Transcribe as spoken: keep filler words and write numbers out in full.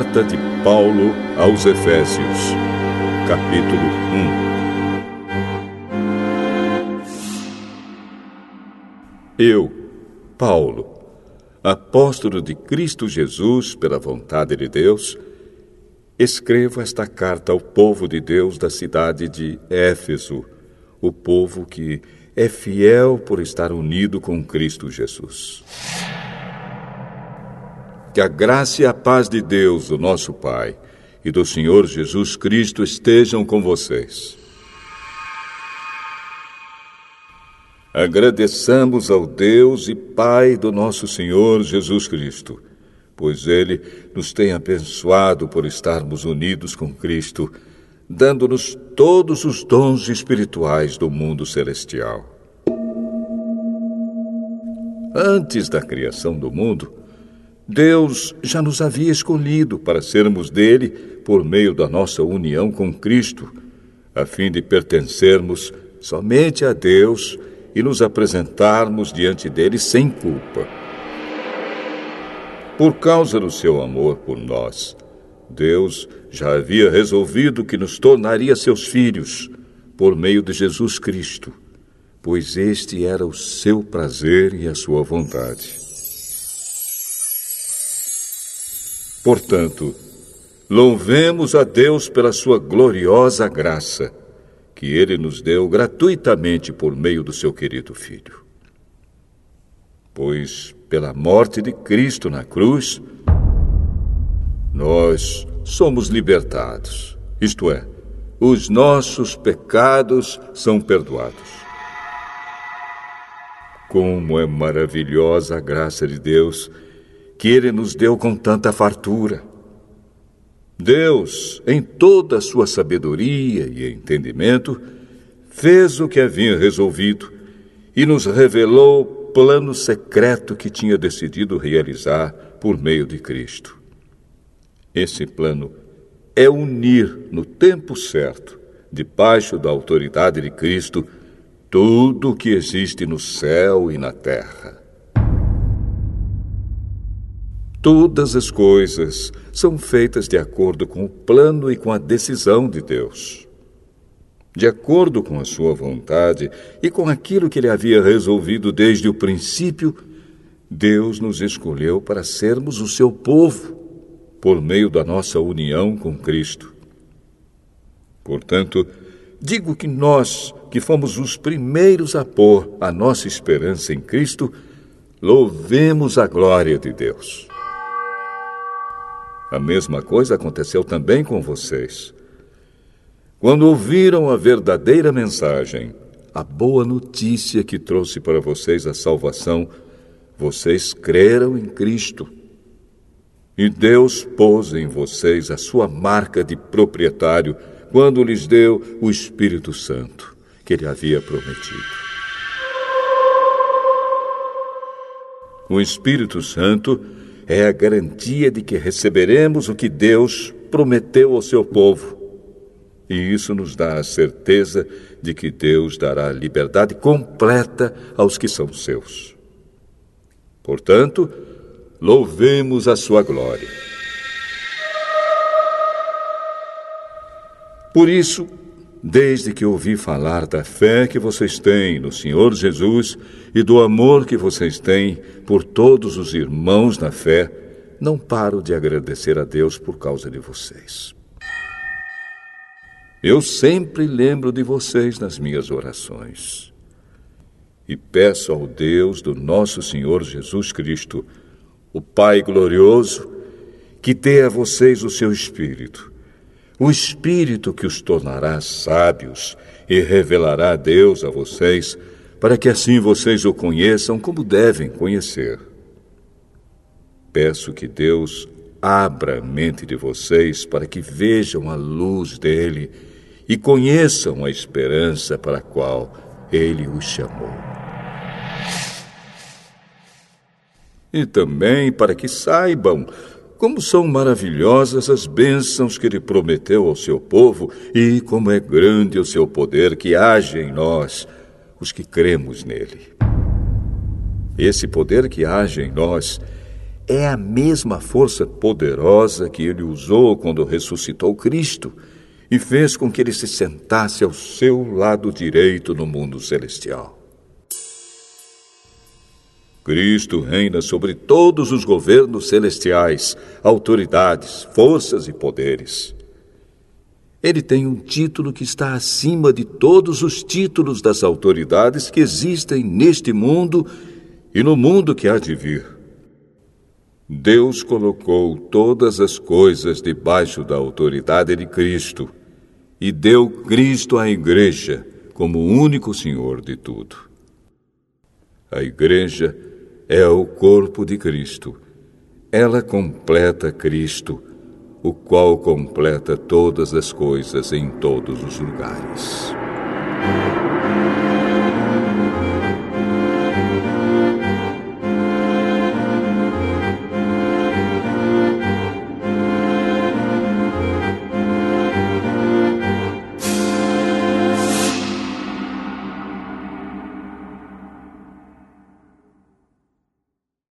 Carta de Paulo aos Efésios, capítulo um. Eu, Paulo, apóstolo de Cristo Jesus pela vontade de Deus, escrevo esta carta ao povo de Deus da cidade de Éfeso, o povo que é fiel por estar unido com Cristo Jesus. Que a graça e a paz de Deus, o nosso Pai, e do Senhor Jesus Cristo estejam com vocês. Agradeçamos ao Deus e Pai do nosso Senhor Jesus Cristo, pois Ele nos tem abençoado por estarmos unidos com Cristo, dando-nos todos os dons espirituais do mundo celestial. Antes da criação do mundo, Deus já nos havia escolhido para sermos dele por meio da nossa união com Cristo, a fim de pertencermos somente a Deus e nos apresentarmos diante dele sem culpa. Por causa do seu amor por nós, Deus já havia resolvido que nos tornaria seus filhos por meio de Jesus Cristo, pois este era o seu prazer e a sua vontade. Portanto, louvemos a Deus pela sua gloriosa graça, que Ele nos deu gratuitamente por meio do seu querido Filho. Pois, pela morte de Cristo na cruz, nós somos libertados, isto é, os nossos pecados são perdoados. Como é maravilhosa a graça de Deus, que Ele nos deu com tanta fartura. Deus, em toda a sua sabedoria e entendimento, fez o que havia resolvido e nos revelou o plano secreto que tinha decidido realizar por meio de Cristo. Esse plano é unir no tempo certo, debaixo da autoridade de Cristo, tudo o que existe no céu e na terra. Todas as coisas são feitas de acordo com o plano e com a decisão de Deus. De acordo com a sua vontade e com aquilo que Ele havia resolvido desde o princípio, Deus nos escolheu para sermos o seu povo, por meio da nossa união com Cristo. Portanto, digo que nós, que fomos os primeiros a pôr a nossa esperança em Cristo, louvemos a glória de Deus. A mesma coisa aconteceu também com vocês. Quando ouviram a verdadeira mensagem, a boa notícia que trouxe para vocês a salvação, vocês creram em Cristo. E Deus pôs em vocês a sua marca de proprietário quando lhes deu o Espírito Santo, que Ele havia prometido. O Espírito Santo é a garantia de que receberemos o que Deus prometeu ao seu povo. E isso nos dá a certeza de que Deus dará liberdade completa aos que são seus. Portanto, louvemos a sua glória. Por isso, desde que ouvi falar da fé que vocês têm no Senhor Jesus e do amor que vocês têm por todos os irmãos na fé, não paro de agradecer a Deus por causa de vocês. Eu sempre lembro de vocês nas minhas orações e peço ao Deus do nosso Senhor Jesus Cristo, o Pai glorioso, que dê a vocês o seu Espírito, o Espírito que os tornará sábios e revelará a Deus a vocês, para que assim vocês o conheçam como devem conhecer. Peço que Deus abra a mente de vocês para que vejam a luz dele e conheçam a esperança para a qual ele os chamou. E também para que saibam como são maravilhosas as bênçãos que Ele prometeu ao seu povo e como é grande o seu poder que age em nós, os que cremos nele. Esse poder que age em nós é a mesma força poderosa que ele usou quando ressuscitou Cristo e fez com que ele se sentasse ao seu lado direito no mundo celestial. Cristo reina sobre todos os governos celestiais, autoridades, forças e poderes. Ele tem um título que está acima de todos os títulos das autoridades que existem neste mundo e no mundo que há de vir. Deus colocou todas as coisas debaixo da autoridade de Cristo e deu Cristo à Igreja como o único Senhor de tudo. A Igreja é o corpo de Cristo. Ela completa Cristo, o qual completa todas as coisas em todos os lugares.